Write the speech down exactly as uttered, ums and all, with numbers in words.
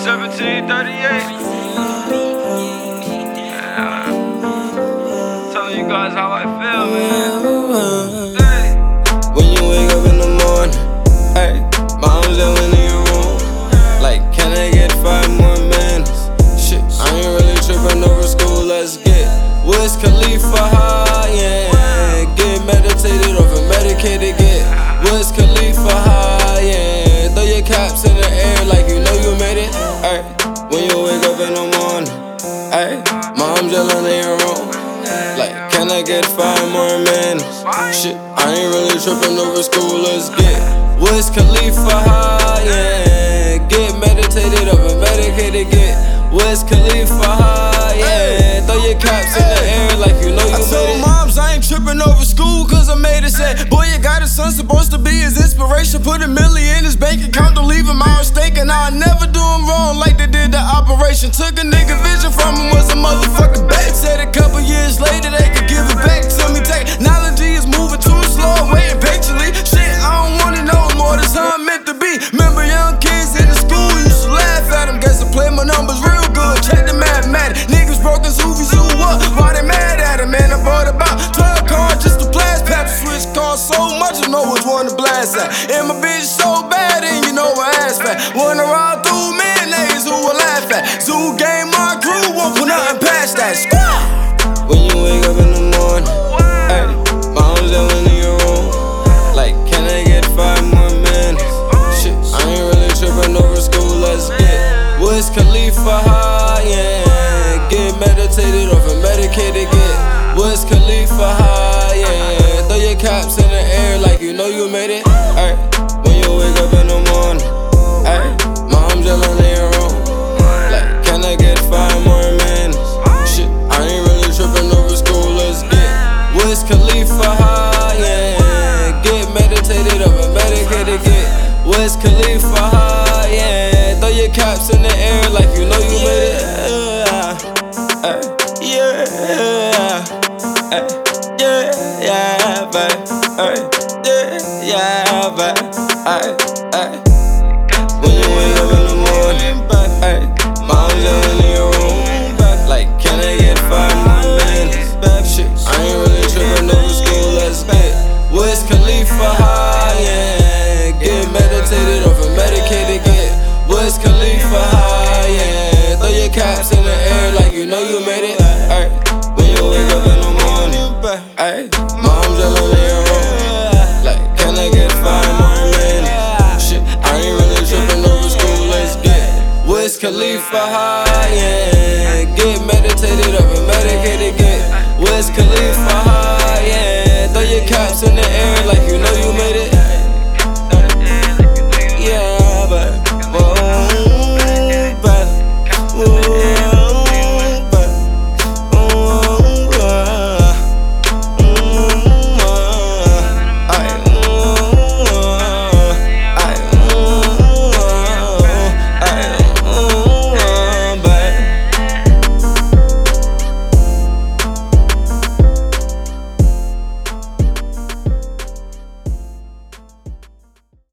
seventeen thirty-eight. Yeah. Telling you guys how I feel, man. Hey. When you wake up in the morning, hey, mom's yelling in your room, like, can I get five more minutes? Shit, I ain't really tripping over school, let's get Wiz Khalifa high, yeah. Get meditated over medicated, get Wiz Khalifa high, yeah. Throw your caps in the air like you know you made it, ay. When you wake up in the morning, ay, mom's yelling in your room, like, can I get five more minutes? Shit, I ain't really tripping over school, let's get Wiz Khalifa high, yeah. Get meditated over medicated, get Wiz Khalifa high, yeah. Throw your caps in the air like you know you I made told it. moms I ain't tripping over school cause I made it. Said, boy, you got a son supposed to be his inspiration. Put a million in his bank account, don't leave him out mistaken. I'll never do him wrong like they did the operation. Took a nigga vision from him, was a motherfucking bet. Said a couple years later they could give it back to me. Technology is moving too slow, I'm waiting patiently. Shit, I don't wanna know more, this how I'm meant to be. Remember young kids in the school used to laugh at them. Guess I play my numbers real good, check the mathematics. Niggas broke his Hoovy Zoo up, why they mad at him? Man, I bought about twelve cars just to blast pap. Switch cars so much, I know which one to blast at. And my bitch so bad, and you know her ass fat. Wanna ride through mayonnaise, who will laugh at? Zoo game, my crew won't put nothing past that. Squad! When you wake up in the morning, ay, mom's yelling in your room, like, can I get five more minutes? Shit, I ain't really tripping over school, let's get Wiz Khalifa high, yeah. Get meditated over medicated, get Wiz Khalifa high, yeah. Throw your caps in the air like you know you made it, ay. When you wake up in the morning, ay, mom's yelling in your room, like, can I get five more minutes? Shit, I ain't really tripping over school, let's get Wiz Khalifa high, yeah. Get meditated over medicated, get Wiz Khalifa high, yeah. Throw your caps in the air like you know you made it, yeah, yeah, yeah, yeah, babe, yeah, yeah, babe, ay, ay. When you wake up in the morning, ay, mom's yelling in your room, like, can I get five more minutes? Shit, I ain't really tripping over school, let's get Wiz Khalifa high, yeah. Get meditated over medicated, get Wiz Khalifa high, yeah. Throw your caps in the air like you know you made it, ay. When you wake up in the morning, ay, mom's yelling in your room, like, can I get five more minutes? Shit, I ain't really tripping over school, let's get Wiz Khalifa high, yeah. Get meditated over medicated, get Wiz Khalifa high.